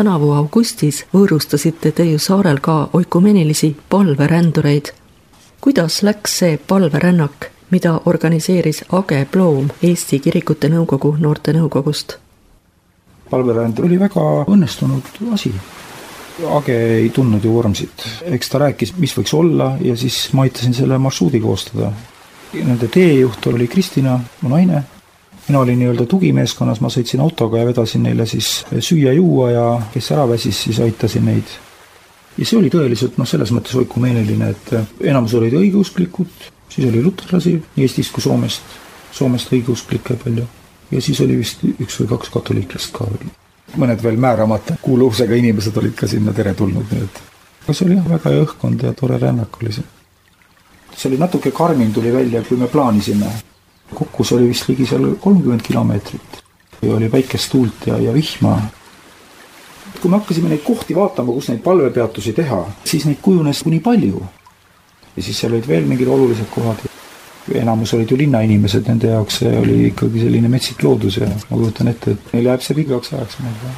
tänavu augustis võõrustasite te ju saarel ka oikumenilisi palverändureid. Kuidas läks see palverännak, mida organiseeris Age Ploom Eesti Kirikute Nõukogu noortenõukogust? Palverändur oli väga õnnestunud asi. Age ei tundnud ju Vormsit. Eks ta rääkis, mis võiks olla ja siis ma aitasin selle marsruudi koostada. Nende teejuht oli Kristina, mu naine. Mina olin nii-öelda tugimeeskonnas, ma sõitsin autoga ja vedasin neile siis süüa juua ja kes ära väsis, siis aitasin neid. Ja see oli tõeliselt no, selles mõttes oikumeeniline, et enamus olid õigeusklikud, siis oli luterlasi Eestist kui Soomest, Soomest õigeusklikke palju. Ja siis oli vist üks või kaks katoliiklast ka veel. Mõned veel määramata kuuluvusega inimesed olid ka sinna tere tulnud. Nüüd. Aga see oli jah, väga õhkkond ja tore rännak oli see. See oli natuke karmim tuli välja, kui me plaanisime. Kokku see oli vist ligi seal kolmkümmend kilomeetrit. Ja oli väikest tuult ja, ja vihma. Kui me hakkasime neid kohti vaatama, kus neid palvepeatusi teha, siis neid kujunes kuni palju. Ja siis seal olid veel mingid olulised kohad. Enamus olid ju linnainimesed, nende jaoks see oli ikkagi selline metsik loodus ja ma kujutan ette, et neil jääb see pikaks ajaks.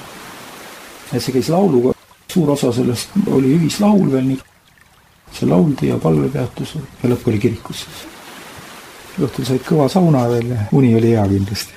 Ja see käis lauluga. Suur osa sellest oli ühislaul veel nii. See lauldi ja palvepeatus ja lõpp oli kirikus. Õhtul said kõva sauna veel ja uni oli hea kindlasti.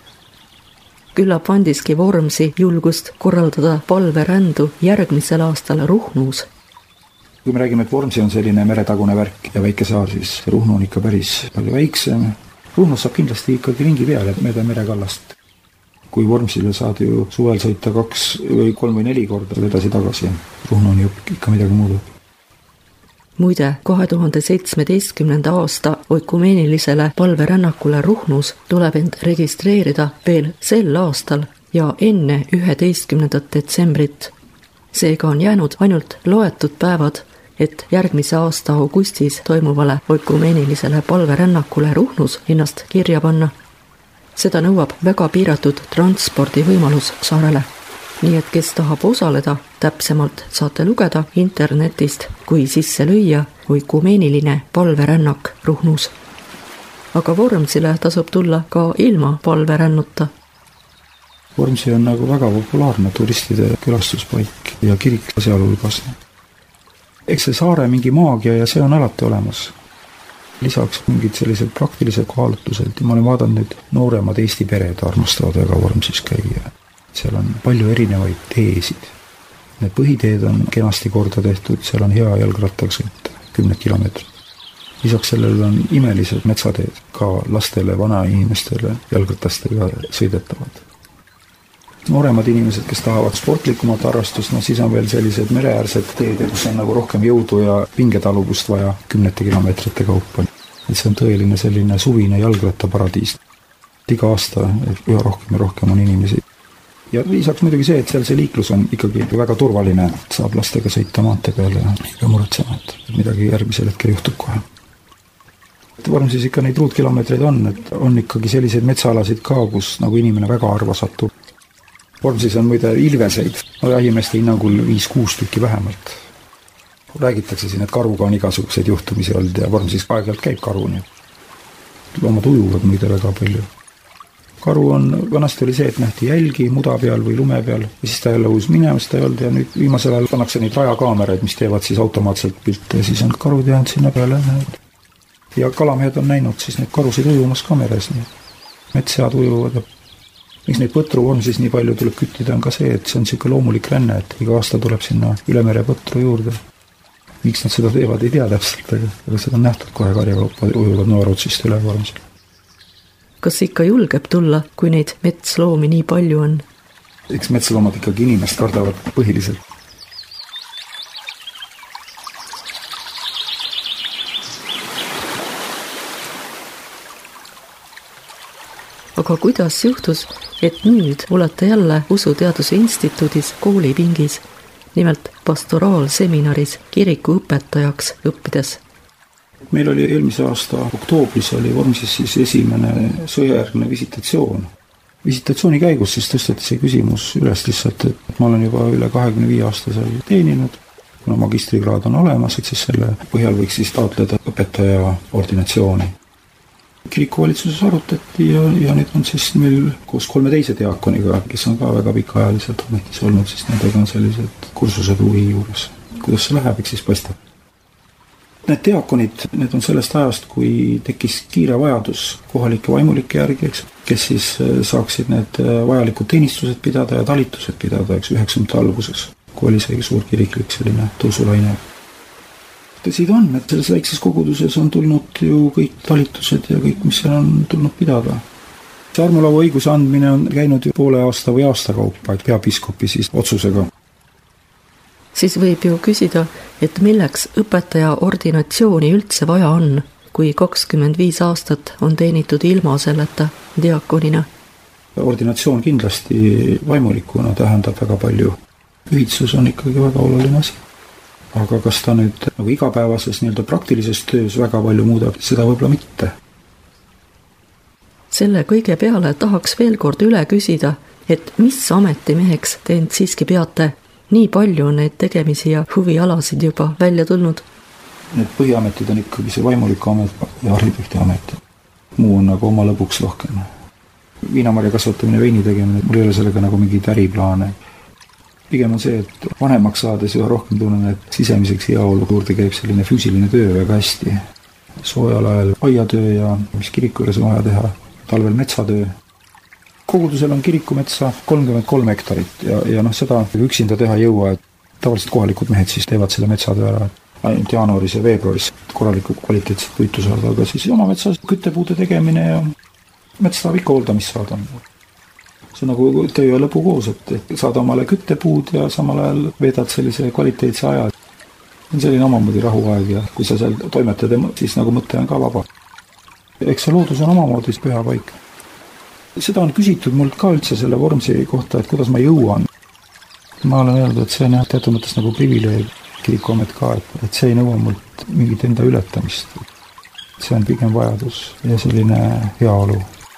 Küllap andiski Vormsi julgust korraldada palverändu järgmisel aastal Ruhnus. Kui me räägime, et Vormsi on selline meretagune värk ja väike saar, siis Ruhnu on ikka päris palju väiksem. Ruhnus saab kindlasti ikkagi ringi peale mööda merekallast. Kui Vormsile saad ju suvel sõita kaks või kolm või neli korda edasi tagasi. Ruhnu on ju ikka midagi muudu. Muide, kahe tuhande seitsmeteistkümnenda aasta oikumeenilisele palverännakule Ruhnus tuleb end registreerida veel sel aastal ja enne üheteistkümnendat detsembrit. Seega on jäänud ainult loetud päevad, et järgmise aasta augustis toimuvale oikumeenilisele palverännakule Ruhnus ennast kirja panna. Seda nõuab väga piiratud transpordivõimalus saarele. Nii et kes tahab osaleda, täpsemalt saate lugeda internetist, kui sisse lüüa oikumeeniline palverännak Ruhnus. Aga Vormsile tasub tulla ka ilma palverännuta. Vormsi on nagu väga populaarne turistide külastuspaik ja kirik sealhulgas. Eks see saare mingi maagia ja see on alati olemas. Lisaks mingid sellised praktilised kaalutlused. Ma olen vaadanud nüüd nooremad Eesti pered armastavad väga Vormsis käia. Seal on palju erinevaid teesid. Need põhiteed on kenasti korda tehtud, seal on hea jalgrattaga sõita, kümned kilomeetrid. Lisaks sellel on imelised metsateed, ka lastele, vanainimestele jalgratastega sõidetavad. Nooremad inimesed, kes tahavad sportlikumat harrastust, no siis on veel sellised mereäärsed teed, kus on nagu rohkem jõudu ja pingetaluvust vaja kümnete kilomeetrite kaupa. Et see on tõeline selline suvine jalgrattaparadiis. Iga aasta üha rohkem ja rohkem on inimesi. Ja lisaks muidugi see, et seal see liiklus on ikkagi väga turvaline, saab lastega sõita maante peale ja iga muretsema, et midagi järgmisel hetkel juhtub kohe. Vormsis ikka neid ruutkilomeetreid on, et on ikkagi selliseid metsaalasid ka, kus nagu inimene väga harva satub. Vormsis on muide ilveseid, no jahimeeste hinnangul viis kuus tükki vähemalt. Räägitakse siin, et karuga on igasuguseid juhtumisi olnud ja Vormsis aeg-ajalt käib karu. Loomad ujuvad muide väga palju. Karu on, vanasti oli see, et nähti jälgi muda peal või lume peal ja siis ta jälle uus minema, seda ei olnud ja nüüd viimasel ajal pannakse neid rajakaameraid, mis teevad siis automaatselt pilte ja siis on karud jäänud sinna peale. Ja kalamehed on näinud siis neid karusid ujumas kameras. Metssead ujuvad. Miks neid põtru Vormsis nii palju tuleb küttida on ka see, et see on siuke loomulik ränne, et iga aasta tuleb sinna ülemere põtru juurde. Miks nad seda teevad, ei tea täpselt, aga seda on nähtud kohe karjakaupa ujuvad Noorutsist üle Vormsil. Kas ikka julgeb tulla, kui neid metsloomi nii palju on? Eks metsloomad ikkagi inimest kardavad põhiliselt. Aga kuidas juhtus, et nüüd olete jälle Usuteaduse Instituudis koolipingis, nimelt pastoraalseminaris kiriku õpetajaks õppides? Meil oli eelmise aasta oktoobris oli Vormsis siis esimene sõjajärgne visitatsioon. Visitatsiooni käigus siis tõsteti see küsimus üles lihtsalt, et ma olen juba üle kahekümne viie aasta seal teeninud. Kuna magistrikraad on olemas, et siis selle põhjal võiks siis taotleda õpetaja ordinatsiooni. kirikuvalitsuses arutati ja, ja nüüd on siis meil koos kolme teise diakoniga, kes on ka väga pikaajaliselt ametis olnud, siis nendega on sellised kursused huvi juures. Kuidas see läheb, eks siis paistab. Need diakonid, need on sellest ajast, kui tekkis kiire vajadus kohalike vaimulike järgi, eks, kes siis saaksid need vajalikud teenistused pidada ja talitused pidada, eks, üheksakümnendate alguses, kui oli see suur kiriklik selline tõusulaine. Tõsi ta on, et selles väikses koguduses on tulnud ju kõik talitused ja kõik, mis seal on tulnud pidada. See armulaua õiguse andmine on käinud ju poole aasta või aasta kaupa, et peapiskopi siis otsusega. Siis võib ju küsida, et milleks õpetaja ordinatsiooni üldse vaja on, kui kakskümmend viis aastat on teenitud ilma selleta diakonina? Ordinatsioon kindlasti vaimulikuna tähendab väga palju. Ühitsus on ikkagi väga oluline asi. Aga kas ta nüüd nagu igapäevases nii-öelda praktilises töös väga palju muudab, seda võib-olla mitte. Selle kõige peale tahaks veel kord üle küsida, et mis ametimeheks te end siiski peate? Nii palju on neid tegemisi ja huvialasid juba välja tulnud. Need põhiametid on ikkagi see vaimuliku amet ja arhitekti amet. Muu on nagu oma lõbuks rohkem. Viinamarja kasvatamine, veini tegemine, mul ei ole sellega nagu mingeid äriplaane. Pigem on see, et vanemaks saades ja rohkem tunnen, et sisemiseks heaolu juurde käib selline füüsiline töö väga hästi. Soojal ajal aiatöö ja mis kiriku juures on vaja teha, talvel metsatöö. Kogudusel on kirikumetsa kolmkümmend kolm hektarit ja, ja noh, seda üksinda teha jõua, et tavaliselt kohalikud mehed siis teevad selle metsatöö ära. Ainult jaanuaris ja veebruaris korraliku kvaliteetset puitu saada, aga siis oma metsas küttepuude tegemine ja mets tahab ikka hooldamist saada. See on nagu töö ja lõpu koos, et saada omale küttepuud ja samal ajal veedad sellise kvaliteetse aja. See on selline omamoodi rahuaeg ja kui sa seal toimetad, siis nagu mõte on ka vaba. Eks see loodus on omamoodi püha paik. Seda on küsitud mult ka üldse selle Vormsi kohta, et kuidas ma jõuan. Ma olen öelnud, et see on jah teatud mõttes nagu privileeg kirikuamet ka, et, et see ei nõua mult mingit enda ületamist. See on pigem vajadus ja selline heaolu.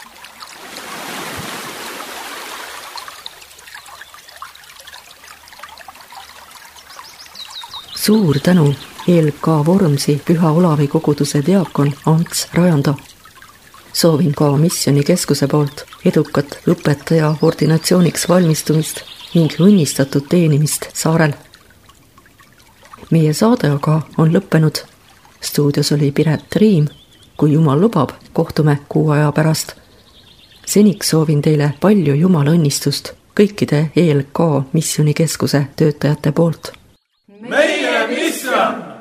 Suur tänu E L K Vormsi Püha Olavi koguduse diakon Ants Rajando. Soovin ka missionikeskuse poolt edukat õpetaja ordinatsiooniks valmistumist ning õnnistatud teenimist saarel. Meie saade aga on lõppenud. Stuudios oli Piret Riim. Kui Jumal lubab, kohtume kuu aja pärast. Seniks soovin teile palju Jumala õnnistust kõikide E L K missionikeskuse töötajate poolt. Meie mission!